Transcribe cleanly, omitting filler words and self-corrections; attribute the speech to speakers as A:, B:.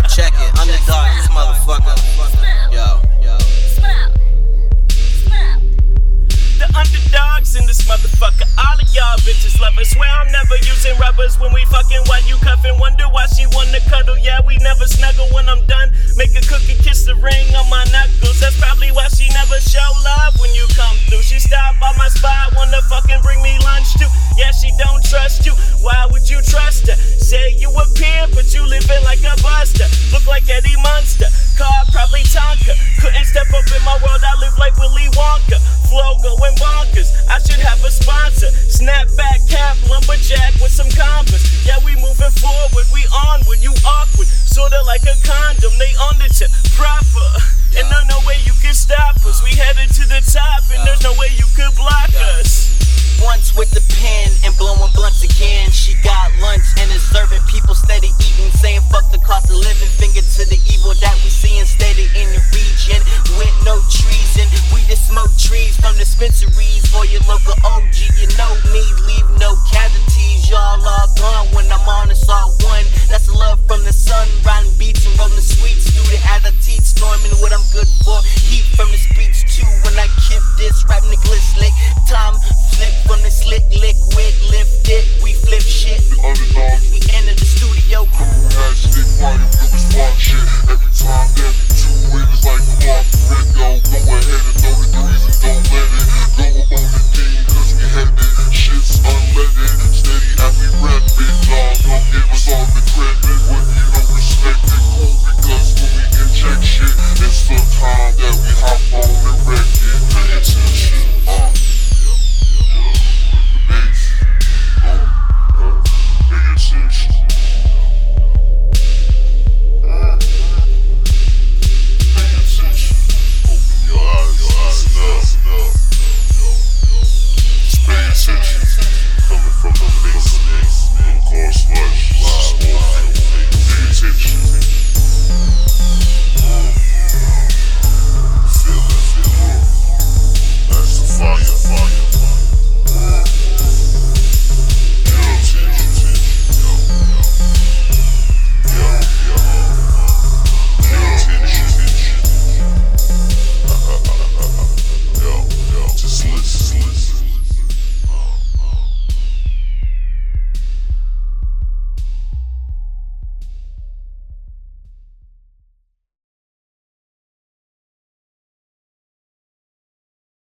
A: Check it, underdog, this motherfucker. Yo.
B: The underdogs in this motherfucker. All of y'all bitches love us. Swear I'm never using rubbers when we fucking. While you cuffing, wonder why she wanna cuddle. Yeah, we never snuggle when I'm done. Make a cookie, kiss the ring on my knuckles. That's probably why she never show love when you come through. She stopped by my spot, wanna fucking bring me lunch too. Yeah, she don't trust you. Why would you trust her? Say you a pimp, but you living like a buster. Look like Eddie Munster. Car probably Tonka. Couldn't step up in my world. I live like Willy Wonka. Flow going bonkers, I should have a sponsor. Snapback cap, lumberjack with some Converse. Yeah, we moving forward, we onward, you awkward, sorta like a con.